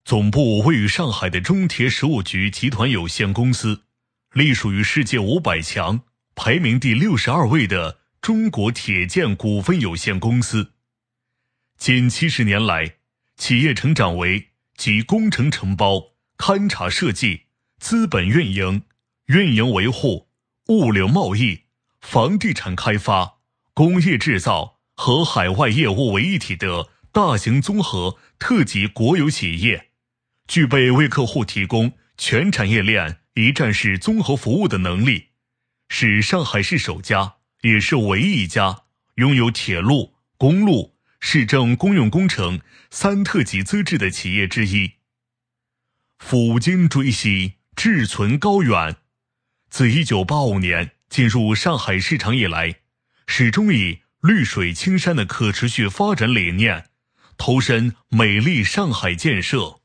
总部位于上海的中铁食物局集团有限公司，隶属于世界500强排名第62位的中国铁建股份有限公司。近70年来，企业成长为集工程承包、勘察设计、资本运营、运营维护、物流贸易、房地产开发、工业制造和海外业务为一体的大型综合特级国有企业，具备为客户提供全产业链一站式综合服务的能力，是上海市首家，也是唯一一家拥有铁路、公路、市政公用工程3特级资质的企业之一。抚今追昔，志存高远。自1985年进入上海市场以来，始终以绿水青山的可持续发展理念，投身美丽上海建设。